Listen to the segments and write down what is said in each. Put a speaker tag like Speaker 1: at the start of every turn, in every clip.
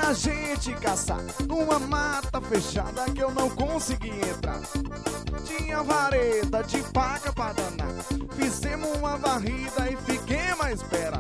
Speaker 1: pra gente caçar numa mata fechada que eu não consegui entrar. Tinha vareta de faca pra danar, fizemos uma varrida e fiquemos a esperar.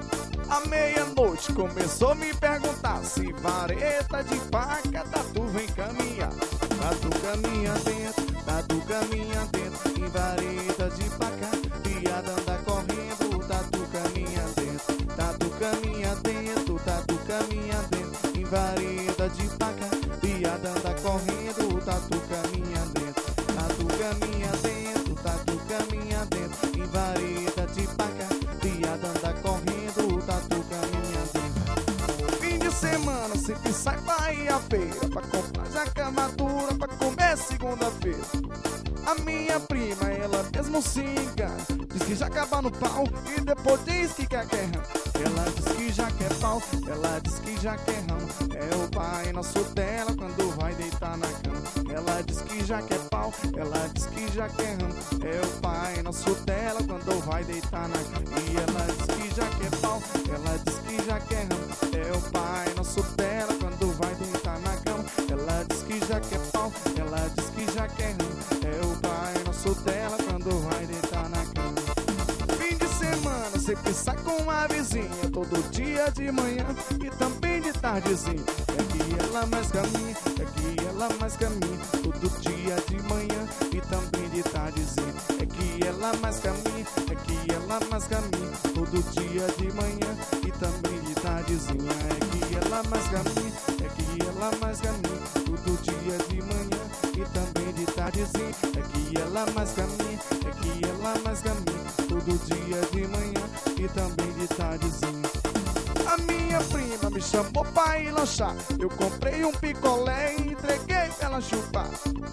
Speaker 1: À meia-noite começou a me perguntar se vareta de faca tatu vem caminhar. Tatu caminha dentro, tatu caminha dentro, em vareta de faca, piada anda correndo, tatu caminha dentro, tatu caminha dentro, tatu caminha dentro, em vareta de faca, piada anda correndo, tatu caminha dentro, tatu caminha dentro, tatu caminha dentro, em vareta de faca, piada anda correndo, tatu caminha dentro. Fim de semana sempre sai pra ir à feira, pra comprar jacamadura, pra comer segunda-feira. A minha prima, ela mesmo se engana, diz que já acaba no pau e depois diz que quer ramo. Ela diz que já quer pau, ela diz que já quer ramo. É o pai nosso dela quando vai deitar na cama. Ela diz que já quer pau, ela diz que já quer ramo. É o pai nosso dela quando vai deitar na cama. E ela diz que já quer pau, ela diz que já quer ramo. É o pai nosso dela quando vai deitar na cama. Ela diz que já quer pau, ela diz que já quer ramo. É o pai nosso dela quando vai deitar na cama. Fim de semana sempre sai com a vizinha, todo dia de manhã e também de tardezinha. É que ela mais caminha, é que ela mais caminha, todo dia de manhã e também de tardezinha. É que ela mais caminha, é que ela mais caminha, todo dia de manhã e também de tardezinha. É que ela mais caminha, é que ela mais caminha, todo dia de manhã e também de tardezinha. É que ela mais caminha, é que ela mais caminha, todo dia de manhã e também de tardezinha. A minha prima me chamou pra ir lanchar, eu comprei um picolé e entreguei pra ela chupar.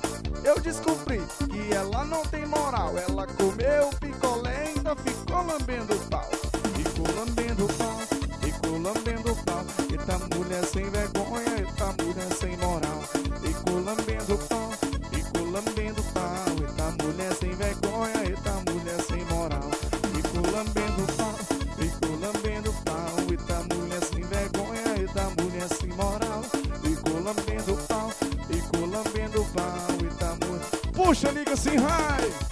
Speaker 1: Eu descobri que ela não tem moral, ela comeu o picolé e ainda ficou lambendo o pau. Ficou lambendo o pau, ficou lambendo o pau. Eita mulher sem vergonha, eita mulher sem moral. Ficou lambendo o pau, ficou lambendo o pau. Eita mulher sem vergonha, eita mulher sem moral. Ficou lambendo o pau, ficou lambendo o pau. Eita mulher sem vergonha, eita mulher sem moral. Ficou lambendo o pau, ficou lambendo o pau. Eita mulher... Puxa, liga assim, rai!